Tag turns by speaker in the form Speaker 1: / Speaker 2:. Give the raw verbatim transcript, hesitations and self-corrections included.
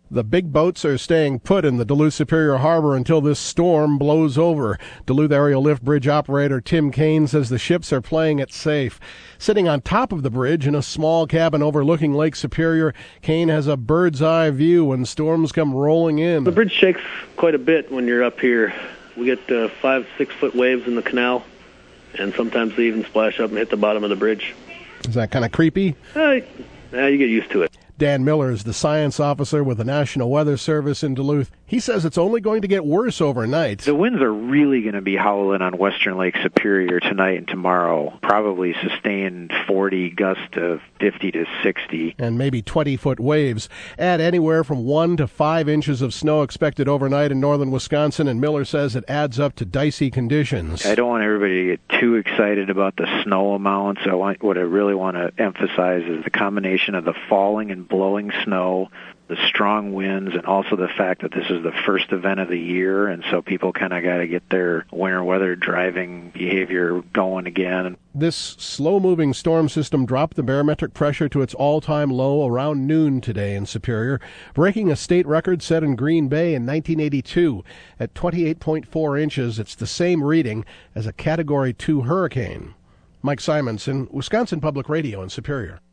Speaker 1: The big boats are staying put in the Duluth Superior Harbor until this storm blows over. Duluth Aerial Lift Bridge operator Tim Kane says the ships are playing it safe. Sitting on top of the bridge in a small cabin overlooking Lake Superior, Kane has a bird's eye view when storms come rolling in.
Speaker 2: The bridge shakes quite a bit when you're up here. We get uh, five, six foot waves in the canal, and sometimes they even splash up and hit the bottom of the bridge.
Speaker 1: Is that kind of creepy?
Speaker 2: Uh, yeah, you get used to it.
Speaker 1: Dan Miller is the science officer with the National Weather Service in Duluth. He says it's only going to get worse overnight.
Speaker 3: The winds are really going to be howling on western Lake Superior tonight and tomorrow. Probably sustained forty, gusts of fifty to sixty.
Speaker 1: And maybe twenty-foot waves. Add anywhere from one to five inches of snow expected overnight in northern Wisconsin, and Miller says it adds up to dicey conditions.
Speaker 3: I don't want everybody to get too excited about the snow amounts. I want, what I really want to emphasize is the combination of the falling and blowing snow, the strong winds, and also the fact that this is the first event of the year, and so people kind of got to get their winter weather driving behavior going again.
Speaker 1: This slow-moving storm system dropped the barometric pressure to its all-time low around noon today in Superior, breaking a state record set in Green Bay in nineteen eighty-two. At twenty-eight point four inches, it's the same reading as a Category two hurricane. Mike Simonson, Wisconsin Public Radio in Superior.